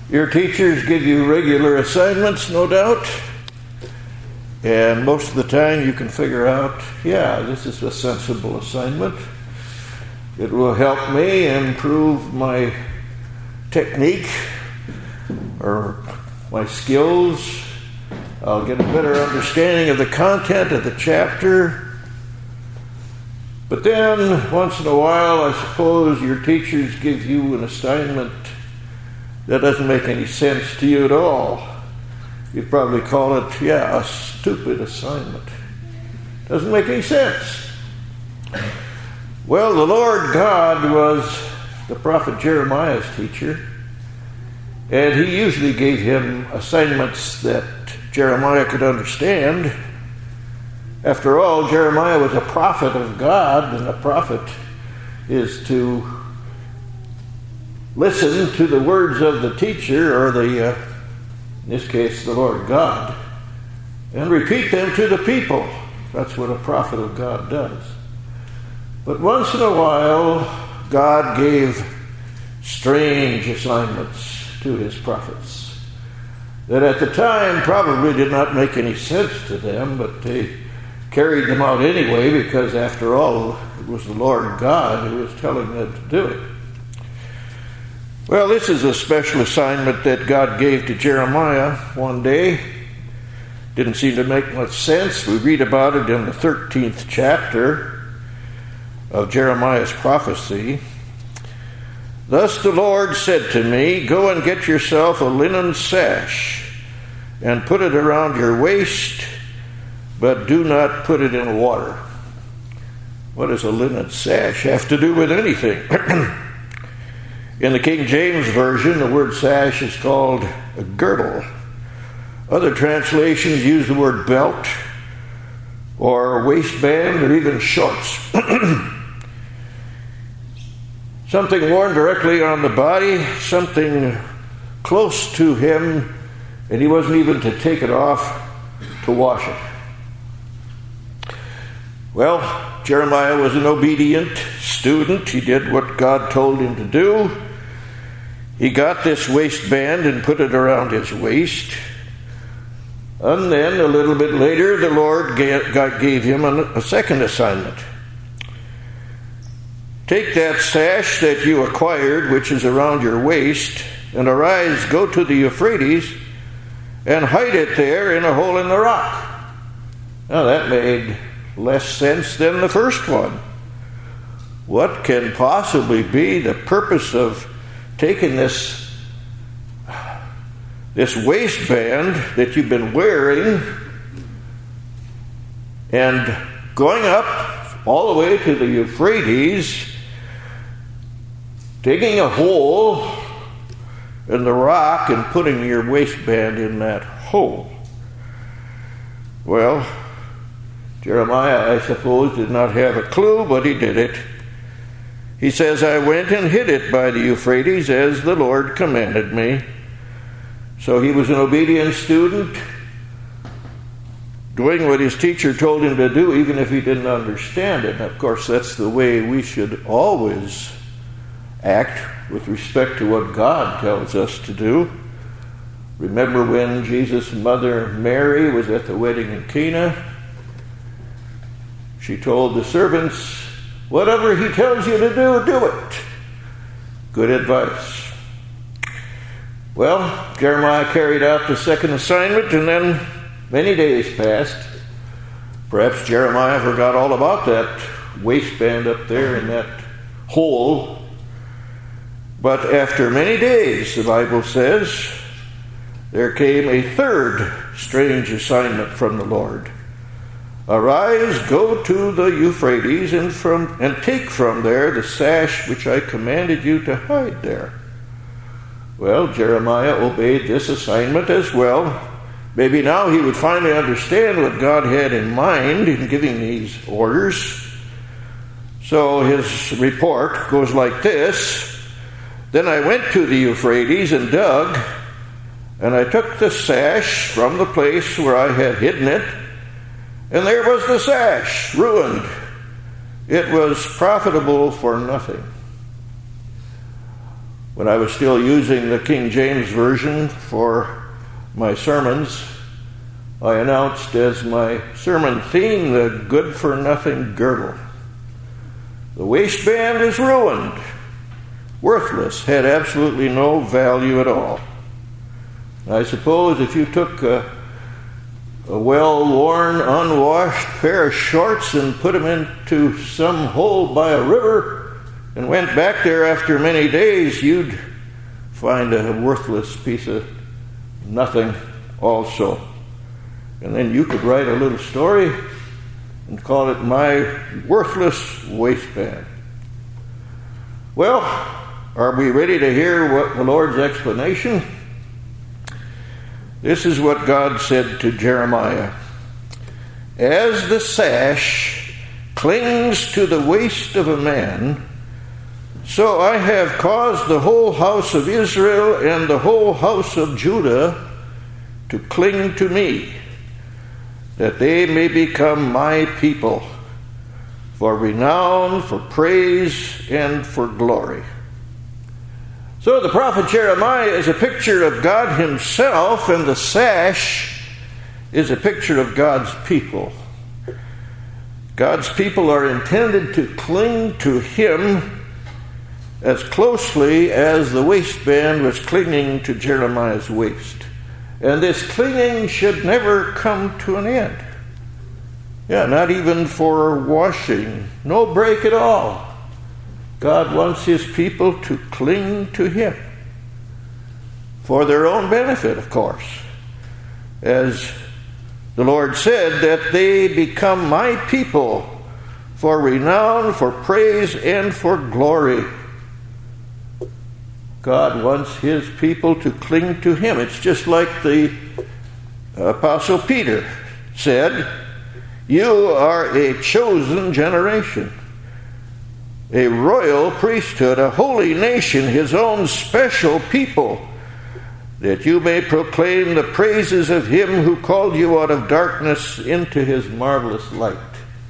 Your teachers give you regular assignments, no doubt. And most of the time you can figure out, this is a sensible assignment. It will help me improve my technique or my skills. I'll get a better understanding of the content of the chapter. But then, once in a while, I suppose your teachers give you an assignment that doesn't make any sense to you at all. You'd probably call it, a stupid assignment. Doesn't make any sense. Well, the Lord God was the prophet Jeremiah's teacher, and he usually gave him assignments that Jeremiah could understand. After all, Jeremiah was a prophet of God, and a prophet is to listen to the words of the teacher, or in this case, the Lord God, and repeat them to the people. That's what a prophet of God does. But once in a while, God gave strange assignments to his prophets that at the time probably did not make any sense to them, but they carried them out anyway because, after all, it was the Lord God who was telling them to do it. Well, this is a special assignment that God gave to Jeremiah one day. Didn't seem to make much sense. We read about it in the 13th chapter of Jeremiah's prophecy. Thus the Lord said to me, go and get yourself a linen sash and put it around your waist, but do not put it in water. What does a linen sash have to do with anything? In the King James Version, the word sash is called a girdle. Other translations use the word belt or waistband or even shorts. Something worn directly on the body, something close to him, and he wasn't even to take it off to wash it. Well, Jeremiah was an obedient student. He did what God told him to do. He got this waistband and put it around his waist. And then, a little bit later, the Lord gave him a second assignment. Take that sash that you acquired, which is around your waist, and arise, go to the Euphrates, and hide it there in a hole in the rock. Now, that made less sense than the first one. What can possibly be the purpose of taking this waistband that you've been wearing and going up all the way to the Euphrates, digging a hole in the rock and putting your waistband in that hole? Well, Jeremiah, I suppose, did not have a clue, but he did it. He says, I went and hid it by the Euphrates as the Lord commanded me. So he was an obedient student, doing what his teacher told him to do, even if he didn't understand it. And of course, that's the way we should always act with respect to what God tells us to do. Remember when Jesus' mother Mary was at the wedding in Cana? She told the servants, whatever he tells you to do, do it. Good advice. Well, Jeremiah carried out the second assignment, and then many days passed. Perhaps Jeremiah forgot all about that waistband up there in that hole. But after many days, the Bible says, there came a third strange assignment from the Lord. Arise, go to the Euphrates, and take from there the sash which I commanded you to hide there. Well, Jeremiah obeyed this assignment as well. Maybe now he would finally understand what God had in mind in giving these orders. So his report goes like this. Then I went to the Euphrates and dug, and I took the sash from the place where I had hidden it, and there was the sash, ruined. It was profitable for nothing. When I was still using the King James Version for my sermons, I announced as my sermon theme the good-for-nothing girdle. The waistband is ruined, worthless, had absolutely no value at all. I suppose if you took a well-worn, unwashed pair of shorts and put them into some hole by a river and went back there after many days, you'd find a worthless piece of nothing also. And then you could write a little story and call it My Worthless Waistband. Well, are we ready to hear what the Lord's explanation? This is what God said to Jeremiah. As the sash clings to the waist of a man, so I have caused the whole house of Israel and the whole house of Judah to cling to me, that they may become my people, for renown, for praise, and for glory. So the prophet Jeremiah is a picture of God himself, and the sash is a picture of God's people. God's people are intended to cling to him as closely as the waistband was clinging to Jeremiah's waist. And this clinging should never come to an end. Not even for washing. No break at all. God wants his people to cling to him. For their own benefit, of course. As the Lord said, that they become my people for renown, for praise, and for glory. God wants his people to cling to him. It's just like the Apostle Peter said, you are a chosen generation, a royal priesthood, a holy nation, his own special people, that you may proclaim the praises of him who called you out of darkness into his marvelous light.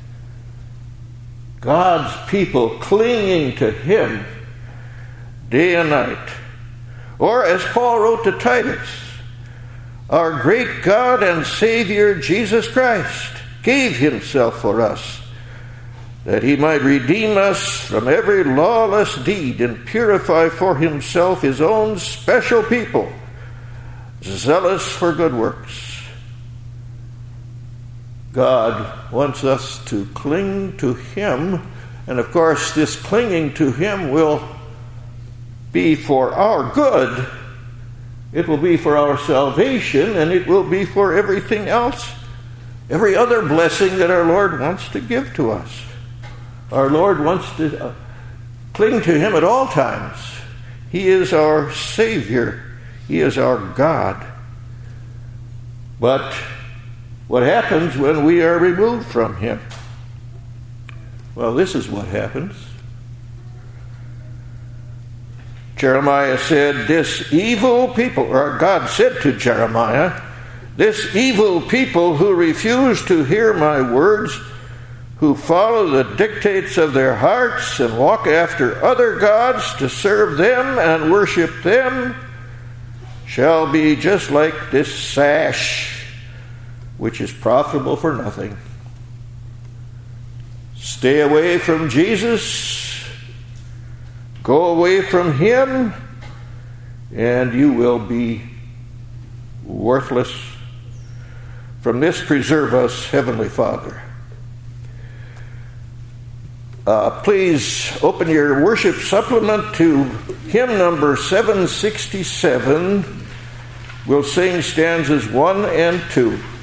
God's people clinging to him day and night. Or as Paul wrote to Titus, our great God and Savior Jesus Christ gave himself for us, that he might redeem us from every lawless deed and purify for himself his own special people, zealous for good works. God wants us to cling to him, and of course this clinging to him will be for our good. It will be for our salvation, and it will be for everything else, every other blessing that our Lord wants to give to us. Our Lord wants to cling to him at all times. He is our Savior. He is our God. But what happens when we are removed from him? Well, this is what happens. Jeremiah said, this evil people, or God said to Jeremiah, this evil people who refuse to hear my words, who follow the dictates of their hearts and walk after other gods to serve them and worship them, shall be just like this sash, which is profitable for nothing. Stay away from Jesus. Go away from him, and you will be worthless. From this preserve us, Heavenly Father. Please open your worship supplement to hymn number 767. We'll sing stanzas 1 and 2.